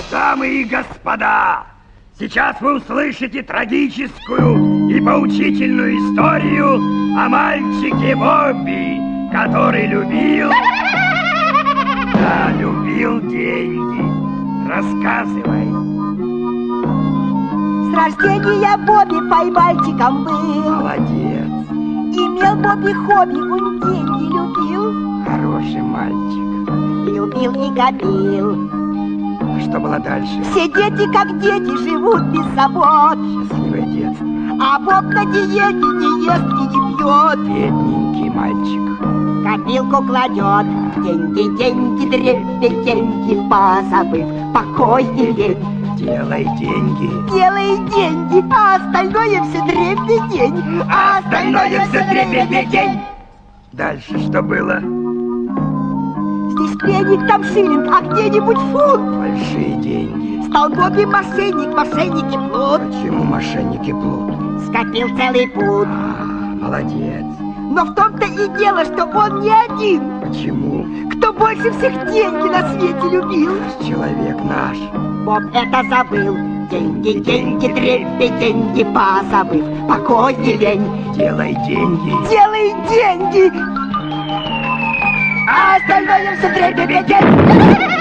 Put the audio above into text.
Дамы и господа, сейчас вы услышите трагическую и поучительную историю о мальчике Бобби, который любил деньги. Рассказывай. С рождения Бобби поймальчиком был. Молодец. Имел Бобби хобби, он деньги любил. Хороший мальчик. Любил и копил. А что было дальше? Все дети, как дети, живут без забот. Счастливое детство. А Боб на диете не ест и не пьет. Бедненький мальчик. Копилку кладет. Деньги, деньги, дребедень, деньги, позабыв покой и лень. Делай деньги. Делай деньги, а остальное все дребедень. А остальное все дребедень. Дальше что было? Здесь пенник, там шиллинг, а где-нибудь фунт. Большие деньги. Стал Бобби мошенник, мошенник и плут. Почему мошенники плут? Скопил целый пуд. Молодец. Но в том-то и дело, что он не один. Почему? Кто больше всех деньги на свете любил? Человек наш. Боб это забыл. Деньги, деньги, дребеденьги, позабыв покой и лень. Делай деньги. Делай деньги. А остальное все дребедень.